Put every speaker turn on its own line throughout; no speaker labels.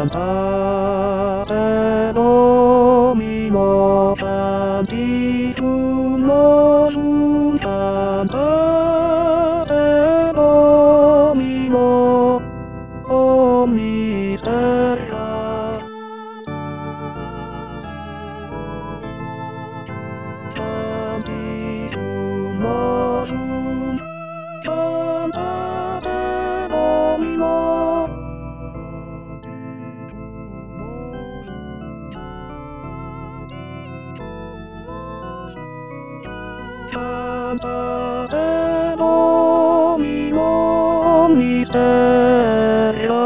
Cantate Domino, canticum nostrum, cantate Domino, o misteria. Canticum nostrum, cantate Domino. Cantate Domino, misteria.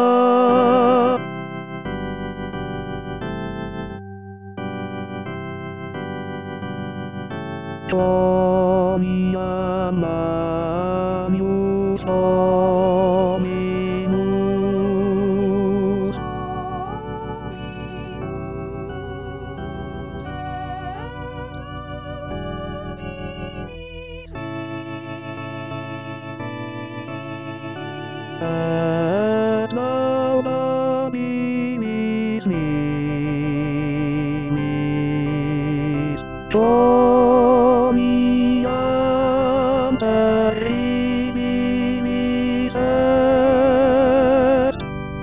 Dominam amius Dominus. Et lauda divis nimis, Dominam terribilis est.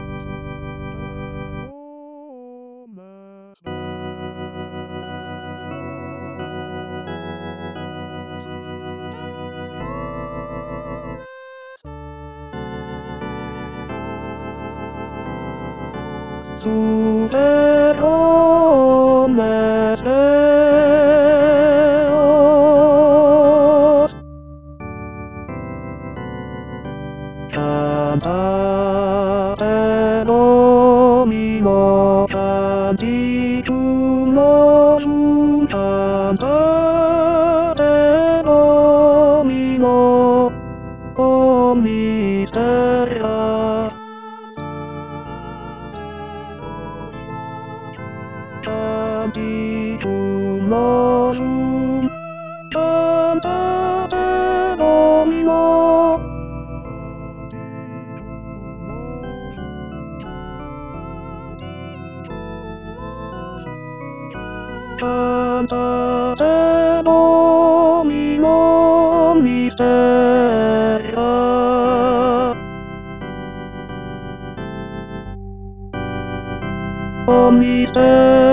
Super omnes Deus. Cantate Domino, canticum nostrum, cantate Domino, o misteria. Canticum nostrum, cantate Domino. Cantate Domino, misteria. O misteria.